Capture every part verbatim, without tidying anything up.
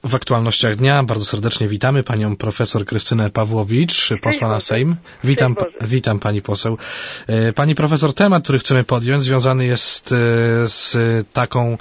W aktualnościach dnia bardzo serdecznie witamy panią profesor Krystynę Pawłowicz, posła na Sejm. Witam, witam pani poseł. Pani profesor, temat, który chcemy podjąć, związany jest z taką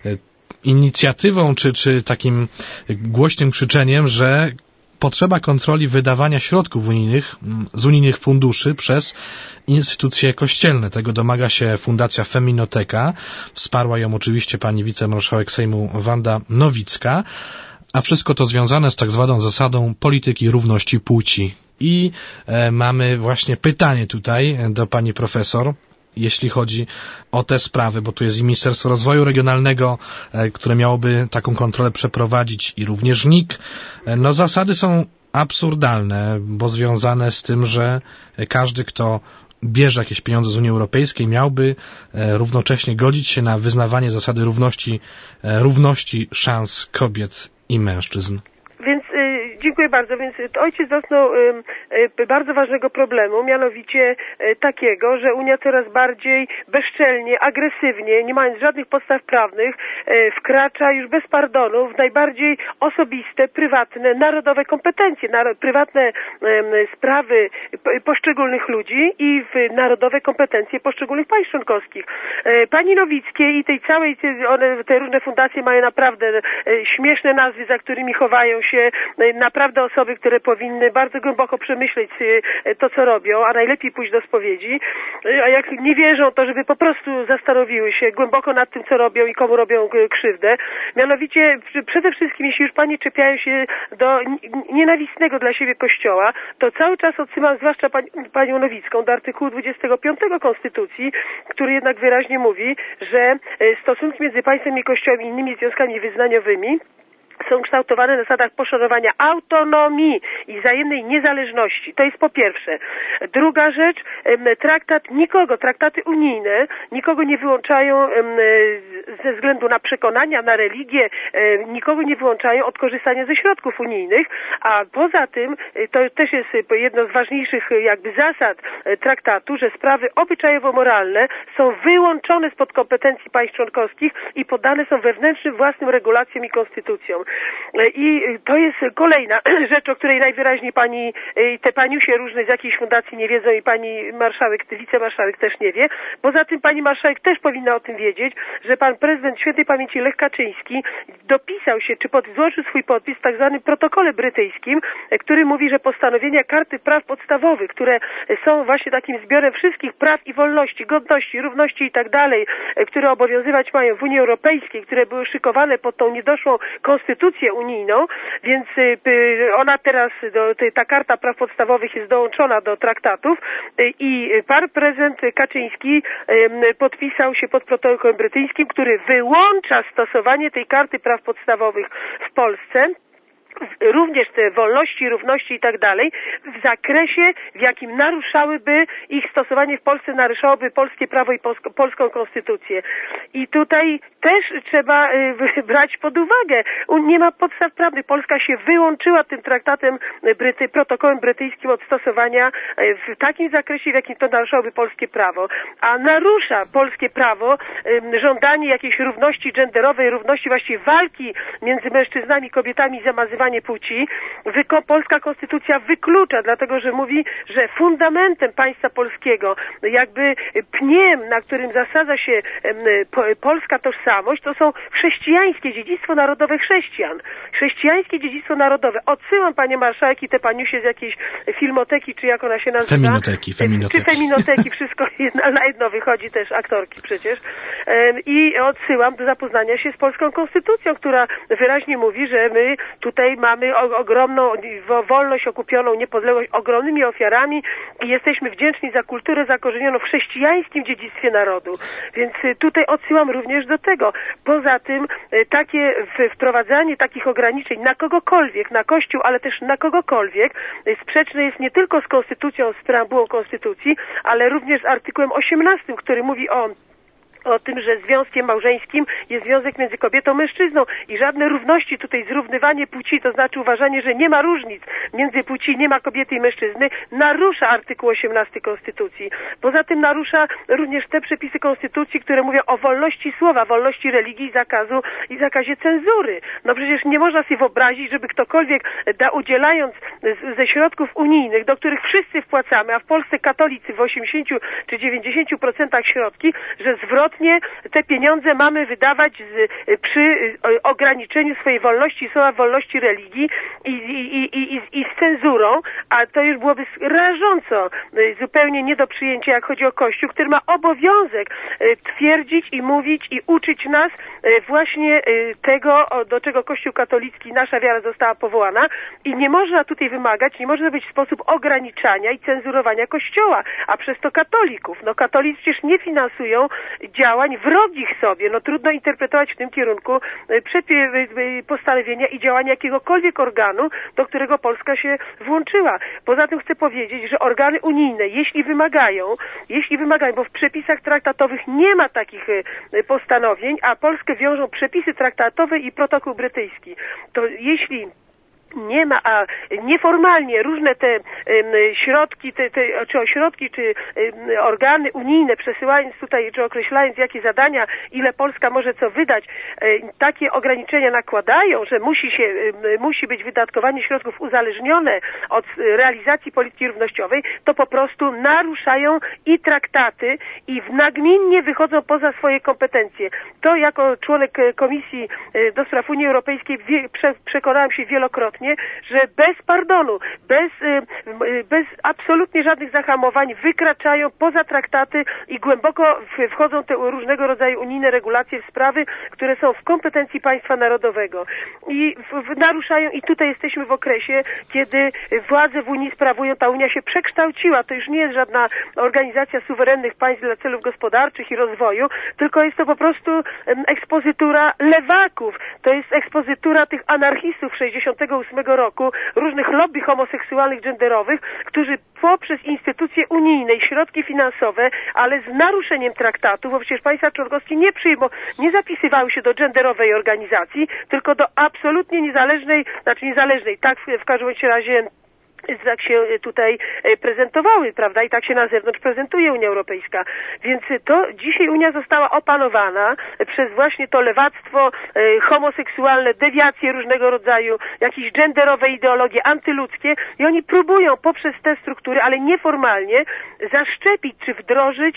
inicjatywą, czy, czy takim głośnym krzyczeniem, że potrzeba kontroli wydawania środków unijnych z unijnych funduszy przez instytucje kościelne. Tego domaga się Fundacja Feminoteka. Wsparła ją oczywiście pani wicemarszałek Sejmu Wanda Nowicka. A wszystko to związane z tak zwaną zasadą polityki równości płci. I e, mamy właśnie pytanie tutaj do pani profesor, jeśli chodzi o te sprawy, bo tu jest i Ministerstwo Rozwoju Regionalnego, e, które miałoby taką kontrolę przeprowadzić, i również N I K. E, no zasady są absurdalne, bo związane z tym, że każdy, kto bierze jakieś pieniądze z Unii Europejskiej, miałby e, równocześnie godzić się na wyznawanie zasady równości, e, równości szans kobiet i mężczyzn. Więc y, dziękuję bardzo. Więc ojciec dotknął y, y, bardzo ważnego problemu, mianowicie y, takiego, że Unia coraz bardziej bezczelnie, agresywnie, nie mając żadnych podstaw prawnych, y, wkracza już bez pardonu w najbardziej osobiste, prywatne, narodowe kompetencje, nar- prywatne y, sprawy p- poszczególnych ludzi i w narodowe kompetencje poszczególnych państw członkowskich. Y, Pani Nowickiej i tej całej, one, te różne fundacje mają naprawdę y, śmieszne nazwy, za którymi chowają się naprawdę osoby, które powinny bardzo głęboko przemyśleć to, co robią, a najlepiej pójść do spowiedzi, a jak nie wierzą, to żeby po prostu zastanowiły się głęboko nad tym, co robią i komu robią krzywdę. Mianowicie przede wszystkim, jeśli już pani czepiają się do nienawistnego dla siebie Kościoła, to cały czas odsyłam zwłaszcza pani, panią Nowicką do artykułu dwudziestego piątego Konstytucji, który jednak wyraźnie mówi, że stosunki między państwem i Kościołem i innymi związkami wyznaniowymi są kształtowane na zasadach poszanowania autonomii i wzajemnej niezależności. To jest po pierwsze. Druga rzecz, traktat nikogo, traktaty unijne nikogo nie wyłączają ze względu na przekonania, na religię, nikogo nie wyłączają od korzystania ze środków unijnych, a poza tym to też jest jedno z ważniejszych jakby zasad traktatu, że sprawy obyczajowo-moralne są wyłączone spod kompetencji państw członkowskich i poddane są wewnętrznym własnym regulacjom i konstytucjom. I to jest kolejna rzecz, o której najwyraźniej pani, te paniusie różne z jakiejś fundacji nie wiedzą i pani marszałek, wicemarszałek też nie wie. Poza tym pani marszałek też powinna o tym wiedzieć, że pan prezydent świętej pamięci Lech Kaczyński dopisał się, czy pod, złożył swój podpis w tak zwanym protokole brytyjskim, który mówi, że postanowienia Karty Praw Podstawowych, które są właśnie takim zbiorem wszystkich praw i wolności, godności, równości i tak dalej, które obowiązywać mają w Unii Europejskiej, które były szykowane pod tą niedoszłą konstytucję unijną, więc ona teraz, ta Karta Praw Podstawowych jest dołączona do traktatów i pan prezydent Kaczyński podpisał się pod protokołem brytyjskim, który wyłącza stosowanie tej Karty Praw Podstawowych w Polsce, również te wolności, równości i tak dalej, w zakresie, w jakim naruszałyby ich stosowanie w Polsce, naruszałoby polskie prawo i polsko, polską konstytucję. I tutaj też trzeba y, brać pod uwagę, nie ma podstaw prawnych. Polska się wyłączyła tym traktatem, bryty, protokołem brytyjskim od stosowania w takim zakresie, w jakim to naruszałoby polskie prawo. A narusza polskie prawo y, żądanie jakiejś równości genderowej, równości właściwie walki między mężczyznami, kobietami i zamazywanie płci. Wyko- polska konstytucja wyklucza, dlatego że mówi, że fundamentem państwa polskiego, jakby pniem, na którym zasadza się em, po, polska tożsamość, to są chrześcijańskie dziedzictwo narodowe chrześcijan. Chrześcijańskie dziedzictwo narodowe. Odsyłam panie marszałek i te paniusie z jakiejś filmoteki, czy jak ona się nazywa. Feminoteki, feminoteki. Czy feminoteki, wszystko jedna, na jedno wychodzi, też aktorki przecież. Em, I odsyłam do zapoznania się z polską konstytucją, która wyraźnie mówi, że my tutaj mamy ogromną wolność okupioną, niepodległość, ogromnymi ofiarami i jesteśmy wdzięczni za kulturę zakorzenioną w chrześcijańskim dziedzictwie narodu. Więc tutaj odsyłam również do tego. Poza tym takie wprowadzanie takich ograniczeń na kogokolwiek, na Kościół, ale też na kogokolwiek sprzeczne jest nie tylko z konstytucją, z preambułą konstytucji, ale również z artykułem osiemnastym, który mówi o o tym, że związkiem małżeńskim jest związek między kobietą a mężczyzną i żadne równości tutaj, zrównywanie płci, to znaczy uważanie, że nie ma różnic między płci, nie ma kobiety i mężczyzny, narusza artykuł osiemnasty Konstytucji. Poza tym narusza również te przepisy Konstytucji, które mówią o wolności słowa, wolności religii i zakazu i zakazie cenzury. No przecież nie można sobie wyobrazić, żeby ktokolwiek da, udzielając z, ze środków unijnych, do których wszyscy wpłacamy, a w Polsce katolicy w osiemdziesięciu czy dziewięćdziesięciu procentach środki, że zwrotnie te pieniądze mamy wydawać z, przy ograniczeniu swojej wolności słowa, wolności religii i, i, i, i, i z cenzurą, a to już byłoby rażąco zupełnie nie do przyjęcia, jak chodzi o Kościół, który ma obowiązek twierdzić i mówić i uczyć nas właśnie tego, do czego Kościół katolicki, nasza wiara została powołana i nie można tutaj wymagać, nie może być sposób ograniczania i cenzurowania Kościoła, a przez to katolików. No katolicy przecież nie finansują działań wrogich sobie. No trudno interpretować w tym kierunku postanowienia i działania jakiegokolwiek organu, do którego Polska się włączyła. Poza tym chcę powiedzieć, że organy unijne, jeśli wymagają, jeśli wymagają, bo w przepisach traktatowych nie ma takich postanowień, a Polskę wiążą przepisy traktatowe i protokół brytyjski, to jeśli nie ma, a nieformalnie różne te um, środki, te, te, czy ośrodki, czy um, organy unijne przesyłając tutaj, czy określając jakie zadania, ile Polska może co wydać, um, takie ograniczenia nakładają, że musi się, um, musi być wydatkowanie środków uzależnione od realizacji polityki równościowej, to po prostu naruszają i traktaty i nagminnie wychodzą poza swoje kompetencje. To jako członek Komisji do Spraw Unii Europejskiej wie, prze, przekonałem się wielokrotnie, że bez pardonu, bez, bez absolutnie żadnych zahamowań wykraczają poza traktaty i głęboko wchodzą te różnego rodzaju unijne regulacje w sprawy, które są w kompetencji państwa narodowego. I w, w, naruszają, i tutaj jesteśmy w okresie, kiedy władze w Unii sprawują, ta Unia się przekształciła, to już nie jest żadna organizacja suwerennych państw dla celów gospodarczych i rozwoju, tylko jest to po prostu ekspozytura lewaków, to jest ekspozytura tych anarchistów sześćdziesiątego ósmego roku, różnych lobby homoseksualnych, genderowych, którzy poprzez instytucje unijne i środki finansowe, ale z naruszeniem traktatu, bo przecież państwa członkowskie nie przyjmą, nie zapisywały się do genderowej organizacji, tylko do absolutnie niezależnej, znaczy niezależnej, tak w, w każdym razie tak się tutaj prezentowały, prawda, i tak się na zewnątrz prezentuje Unia Europejska. Więc to dzisiaj Unia została opanowana przez właśnie to lewactwo, homoseksualne, dewiacje różnego rodzaju, jakieś genderowe ideologie antyludzkie i oni próbują poprzez te struktury, ale nieformalnie, zaszczepić czy wdrożyć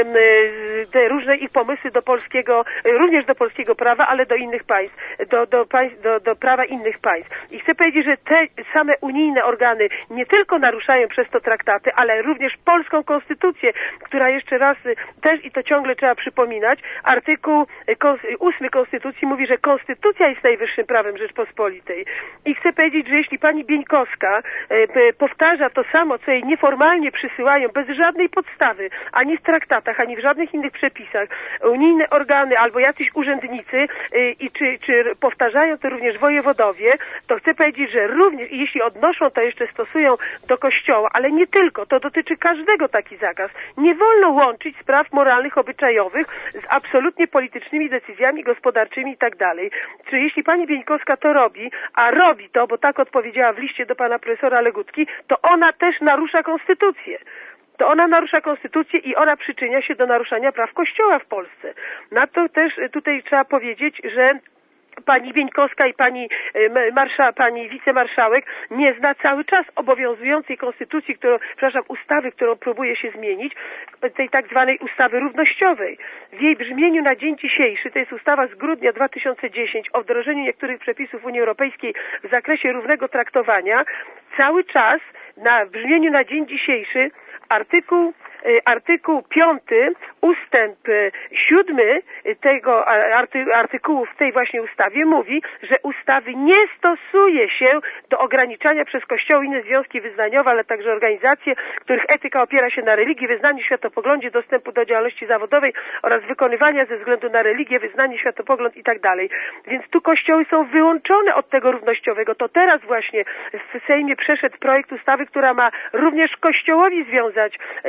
te różne ich pomysły do polskiego, również do polskiego prawa, ale do innych państw, do, do, państw, do, do prawa innych państw. I chcę powiedzieć, że te same unijne organy nie tylko naruszają przez to traktaty, ale również polską konstytucję, która jeszcze raz też, i to ciągle trzeba przypominać, artykuł ósmy Konstytucji mówi, że konstytucja jest najwyższym prawem Rzeczpospolitej. I chcę powiedzieć, że jeśli pani Bieńkowska powtarza to samo, co jej nieformalnie przysyłają, bez żadnej podstawy, ani w traktatach, ani w żadnych innych przepisach, unijne organy albo jacyś urzędnicy, i czy, czy powtarzają to również wojewodowie, to chcę powiedzieć, że również, jeśli odnoszą to jeszcze stosują do Kościoła, ale nie tylko, to dotyczy każdego taki zakaz. Nie wolno łączyć spraw moralnych, obyczajowych z absolutnie politycznymi decyzjami gospodarczymi i tak dalej. Czy jeśli pani Bieńkowska to robi, a robi to, bo tak odpowiedziała w liście do pana profesora Legutki, to ona też narusza konstytucję. To ona narusza konstytucję i ona przyczynia się do naruszania praw Kościoła w Polsce. Na to też tutaj trzeba powiedzieć, że pani Bieńkowska i pani marsza, pani wicemarszałek nie zna cały czas obowiązującej konstytucji, którą, przepraszam, ustawy, którą próbuje się zmienić, tej tak zwanej ustawy równościowej. W jej brzmieniu na dzień dzisiejszy, to jest ustawa z grudnia dwa tysiące dziesiątego o wdrożeniu niektórych przepisów Unii Europejskiej w zakresie równego traktowania, cały czas na w brzmieniu na dzień dzisiejszy artykuł Artykuł piąty, ustęp siódmy tego arty, artykułu w tej właśnie ustawie mówi, że ustawy nie stosuje się do ograniczania przez Kościoły i inne związki wyznaniowe, ale także organizacje, których etyka opiera się na religii, wyznaniu, światopoglądzie, dostępu do działalności zawodowej oraz wykonywania ze względu na religię, wyznanie, światopogląd i tak dalej. Więc tu Kościoły są wyłączone od tego równościowego. To teraz właśnie w Sejmie przeszedł projekt ustawy, która ma również Kościołowi związać tutaj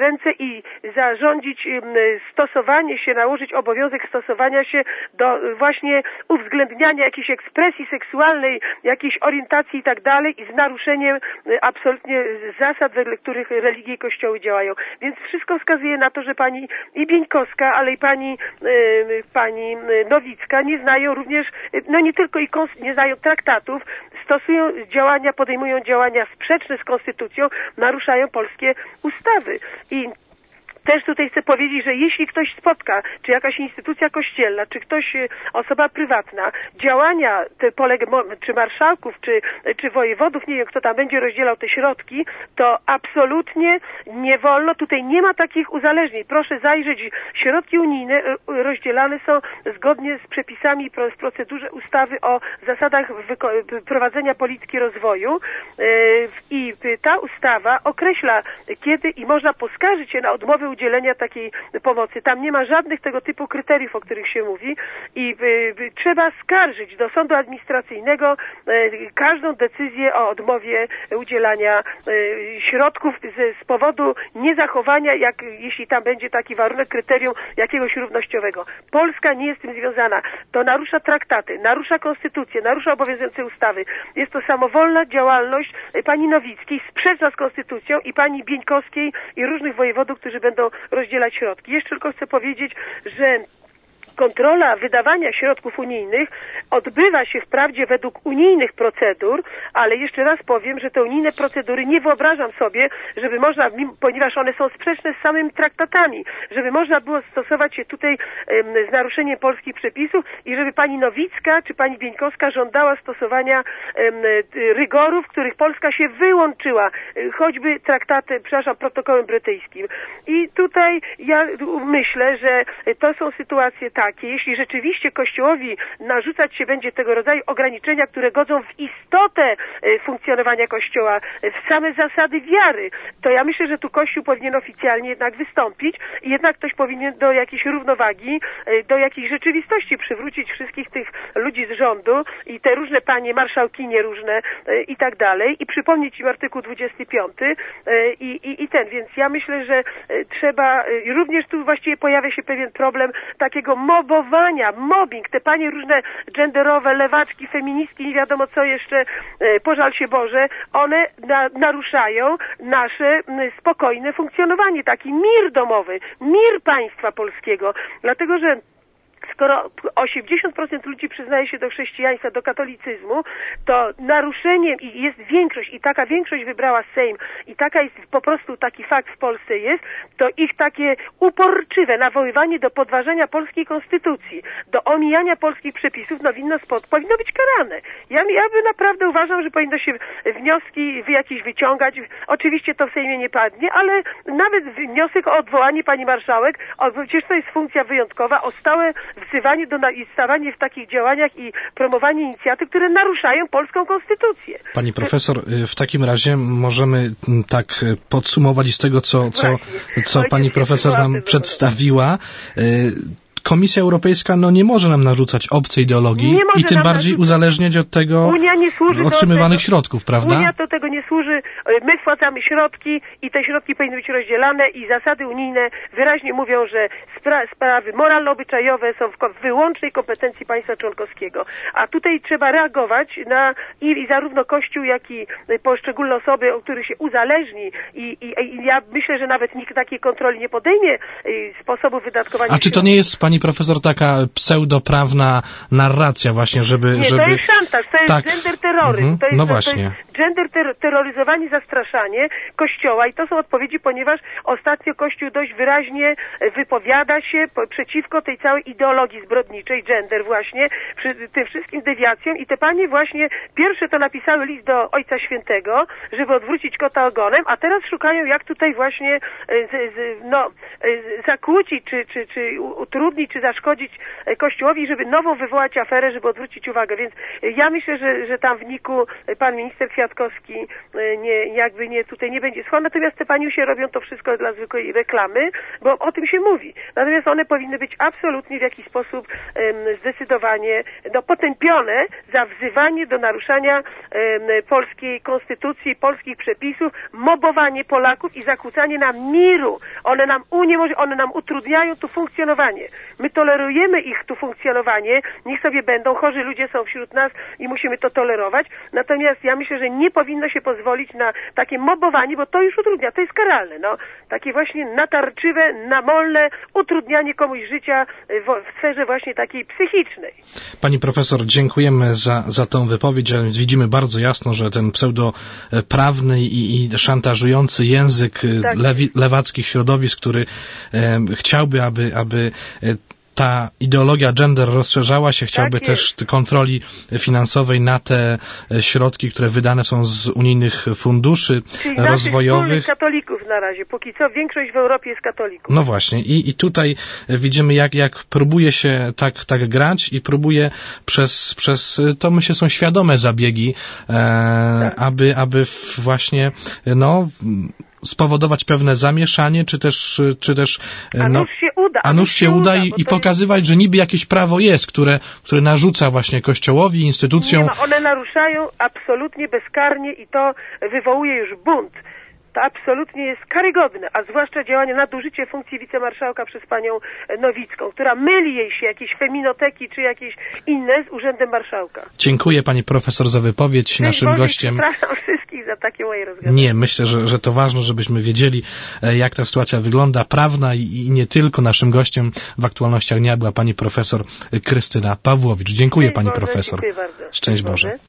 ręce i zarządzić stosowanie się, nałożyć obowiązek stosowania się do właśnie uwzględniania jakiejś ekspresji seksualnej, jakiejś orientacji i tak dalej i z naruszeniem absolutnie zasad, wedle których religie i kościoły działają. Więc wszystko wskazuje na to, że pani i Bieńkowska, ale i pani, y, pani Nowicka nie znają również, no nie tylko i nie znają traktatów, stosują działania, podejmują działania sprzeczne z konstytucją, naruszają polskie ustawy. I też tutaj chcę powiedzieć, że jeśli ktoś spotka, czy jakaś instytucja kościelna, czy ktoś, osoba prywatna, działania te poleg, czy marszałków, czy, czy wojewodów, nie wiem kto tam będzie rozdzielał te środki, to absolutnie nie wolno, tutaj nie ma takich uzależnień. Proszę zajrzeć, środki unijne rozdzielane są zgodnie z przepisami w procedurze ustawy o zasadach prowadzenia polityki rozwoju i ta ustawa określa, kiedy i można poskarżyć się na odmowę udzielenia takiej pomocy. Tam nie ma żadnych tego typu kryteriów, o których się mówi i y, y, trzeba skarżyć do sądu administracyjnego y, każdą decyzję o odmowie udzielania y, środków z, z powodu niezachowania, jak, jeśli tam będzie taki warunek, kryterium jakiegoś równościowego. Polska nie jest z tym związana. To narusza traktaty, narusza konstytucję, narusza obowiązujące ustawy. Jest to samowolna działalność pani Nowickiej, sprzeczna z konstytucją i pani Bieńkowskiej i różnych wojewodów, którzy będą rozdzielać środki. Jeszcze tylko chcę powiedzieć, że kontrola wydawania środków unijnych odbywa się wprawdzie według unijnych procedur, ale jeszcze raz powiem, że te unijne procedury nie wyobrażam sobie, żeby można, ponieważ one są sprzeczne z samymi traktatami, żeby można było stosować się tutaj um, z naruszeniem polskich przepisów i żeby pani Nowicka czy pani Bieńkowska żądała stosowania um, rygorów, których Polska się wyłączyła, choćby traktaty, przepraszam, protokołem brytyjskim. I tutaj ja myślę, że to są sytuacje takie, takie, jeśli rzeczywiście Kościołowi narzucać się będzie tego rodzaju ograniczenia, które godzą w istotę funkcjonowania Kościoła, w same zasady wiary, to ja myślę, że tu Kościół powinien oficjalnie jednak wystąpić i jednak ktoś powinien do jakiejś równowagi, do jakiejś rzeczywistości przywrócić wszystkich tych ludzi z rządu i te różne panie marszałkinie różne i tak dalej i przypomnieć im artykuł dwudziesty piąty i, i, i ten, więc ja myślę, że trzeba, również tu właściwie pojawia się pewien problem takiego mobowania, mobbing, te panie różne genderowe, lewaczki, feministki, nie wiadomo co jeszcze, pożal się Boże, one na, naruszają nasze spokojne funkcjonowanie, taki mir domowy, mir państwa polskiego, dlatego że skoro osiemdziesiąt procent ludzi przyznaje się do chrześcijaństwa, do katolicyzmu, to naruszeniem i jest większość i taka większość wybrała Sejm i taka jest po prostu taki fakt w Polsce jest, to ich takie uporczywe nawoływanie do podważenia polskiej konstytucji, do omijania polskich przepisów, no winno spod, powinno być karane. Ja, ja by naprawdę uważam, że powinno się wnioski jakieś wyciągać. Oczywiście to w Sejmie nie padnie, ale nawet wniosek o odwołanie pani marszałek, o, przecież to jest funkcja wyjątkowa, o stałe wzywanie do i stawanie w takich działaniach i promowanie inicjatyw, które naruszają polską konstytucję. Pani profesor, w takim razie możemy tak podsumować z tego, co, co, co pani profesor nam przedstawiła. Komisja Europejska no nie może nam narzucać obcej ideologii i tym bardziej narzucić. uzależniać od tego Unia nie służy otrzymywanych do tego. środków, prawda? Unia do tego nie służy. My wpłacamy środki i te środki powinny być rozdzielane i zasady unijne wyraźnie mówią, że spra sprawy moralno-obyczajowe są w wyłącznej kompetencji państwa członkowskiego. A tutaj trzeba reagować na i, i zarówno Kościół, jak i poszczególne osoby, od których się uzależni i, i, i ja myślę, że nawet nikt takiej kontroli nie podejmie sposobu wydatkowania A czy to nie jest, pani profesor, taka pseudoprawna narracja właśnie, żeby... Nie, żeby... to jest szantaż, to jest tak. gender terroryzm. Mhm. To jest, no to właśnie. jest gender ter terroryzowanie, zastraszanie Kościoła i to są odpowiedzi, ponieważ ostatnio Kościół dość wyraźnie wypowiada się po, przeciwko tej całej ideologii zbrodniczej, gender właśnie, przy tym wszystkim dewiacjom i te panie właśnie pierwsze to napisały list do Ojca Świętego, żeby odwrócić kota ogonem, a teraz szukają jak tutaj właśnie z, z, no, zakłócić, czy, czy, czy utrudnić, czy zaszkodzić Kościołowi, żeby nową wywołać aferę, żeby odwrócić uwagę. Więc ja myślę, że, że tam słowniku pan minister Kwiatkowski nie, jakby nie, tutaj nie będzie słuchał, natomiast te paniusie robią to wszystko dla zwykłej reklamy, bo o tym się mówi. Natomiast one powinny być absolutnie w jakiś sposób um, zdecydowanie no, potępione za wzywanie do naruszania um, polskiej konstytucji, polskich przepisów, mobowanie Polaków i zakłócanie nam miru. One nam uniemożliwiają, one nam utrudniają tu funkcjonowanie. My tolerujemy ich tu funkcjonowanie, niech sobie będą, chorzy ludzie są wśród nas i musimy to tolerować. Natomiast ja myślę, że nie powinno się pozwolić na takie mobowanie, bo to już utrudnia, to jest karalne. No. Takie właśnie natarczywe, namolne utrudnianie komuś życia w, w sferze właśnie takiej psychicznej. Pani profesor, dziękujemy za, za tą wypowiedź. Widzimy bardzo jasno, że ten pseudoprawny i, i szantażujący język tak. lewi, lewackich środowisk, który e, chciałby, aby, aby ta ideologia gender rozszerzała się, chciałby tak też kontroli finansowej na te środki, które wydane są z unijnych funduszy Czyli rozwojowych. katolików na razie. Póki co większość w Europie jest katolików. No właśnie. I, i tutaj widzimy, jak, jak próbuje się tak, tak grać i próbuje przez, przez, to myślę, są świadome zabiegi, e, tak. aby, aby właśnie, no, spowodować pewne zamieszanie, czy też, czy też a no, nuż się uda, a nuż się uda i, i pokazywać, jest... że niby jakieś prawo jest, które, które narzuca właśnie Kościołowi, instytucjom. Nie ma, one naruszają absolutnie bezkarnie i to wywołuje już bunt. To absolutnie jest karygodne, a zwłaszcza działanie, nadużycie funkcji wicemarszałka przez panią Nowicką, która myli jej się jakieś feminoteki czy jakieś inne z urzędem marszałka. Dziękuję pani profesor za wypowiedź. Cześć Naszym Boże, gościem... Przepraszam wszystkich za takie moje rozwiązania. Nie, myślę, że, że to ważne, żebyśmy wiedzieli, jak ta sytuacja wygląda, prawna i, i nie tylko. Naszym gościem w aktualnościach dnia była pani profesor Krystyna Pawłowicz. Dziękuję Cześć pani Boże, profesor. Dziękuję bardzo. Szczęść Boże. Boże.